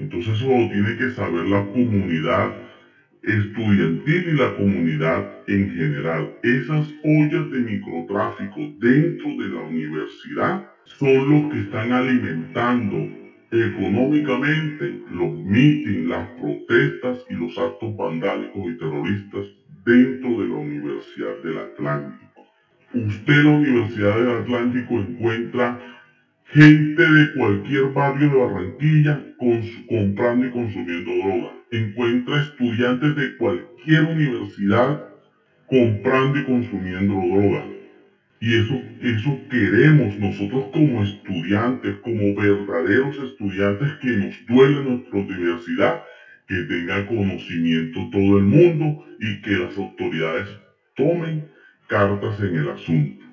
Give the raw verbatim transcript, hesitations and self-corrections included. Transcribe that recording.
Entonces eso lo tiene que saber la comunidad estudiantil y la comunidad en general. Esas ollas de microtráfico dentro de la universidad son los que están alimentando económicamente los mítines, las protestas y los actos vandálicos y terroristas dentro de la Universidad del Atlántico. Usted en la Universidad del Atlántico encuentra gente de cualquier barrio de Barranquilla comprando y consumiendo droga. Encuentra estudiantes de cualquier universidad comprando y consumiendo droga. Y eso, eso queremos nosotros como estudiantes, como verdaderos estudiantes que nos duele nuestra universidad, que tenga conocimiento todo el mundo y que las autoridades tomen cartas en el asunto.